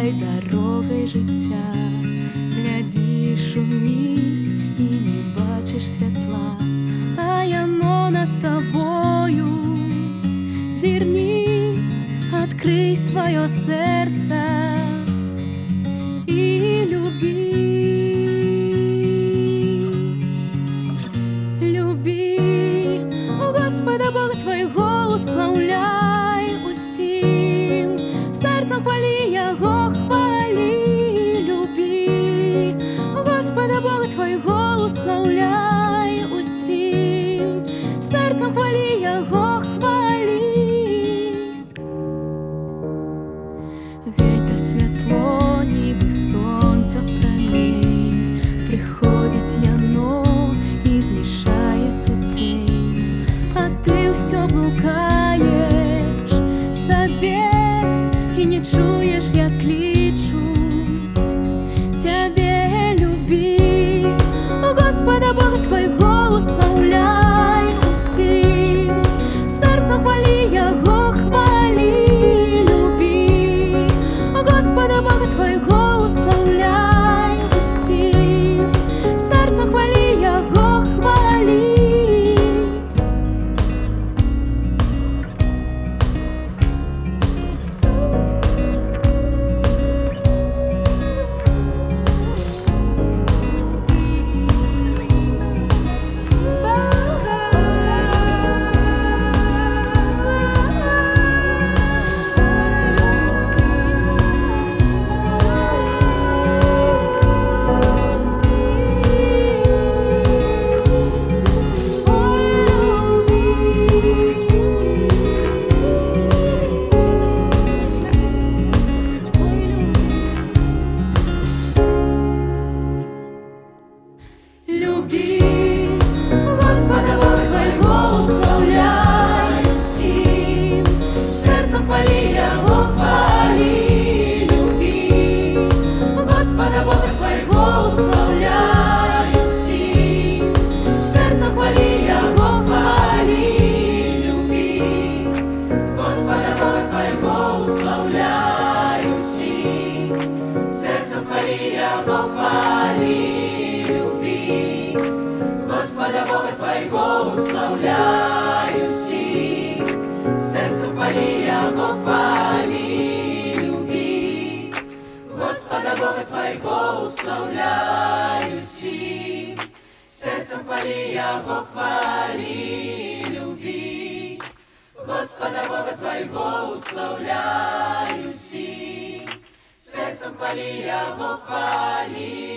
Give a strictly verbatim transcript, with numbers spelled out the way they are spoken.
Гуляй дорогой життя, глядиш униз і не бачиш світла, а яно над тобою. Зірні, открий своє серце і люби. Люби, о Господа Бога твого уславляй усім, серцем хвали Його, хвали. Люби, о Господа Бога твого уславляй усім, серцем хвали Його, хвали. Гей, та світло, ніби сонця промінь, приходить яно і змішається тінь, а ти все блукаєш собі і не чуєш, як кличуть тебе. Люби, о Господа Бога твого уславляй усім, серцем хвали Його, хвали. Люби, о Господа Бога твого уславляй усім, серцем хвали Його, хвали. Люби, Господа Бога твоего уславляй усім, серцем хвали Його, хвали. Люби, Господа Бога твоего уславляй усім, серцем хвали Його, хвали. Люби, Господа Бога твоего уславляй усім, серцем хвали Його, хвали. Господа Бога твоего уславляй усім, серцем хвали Його, хвали. Люби, Господа Бога твоего уславляй усім, серцем хвали Його, хвали. Люби, Господа Бога твоего уславляй усім, серцем хвали Його, хвали.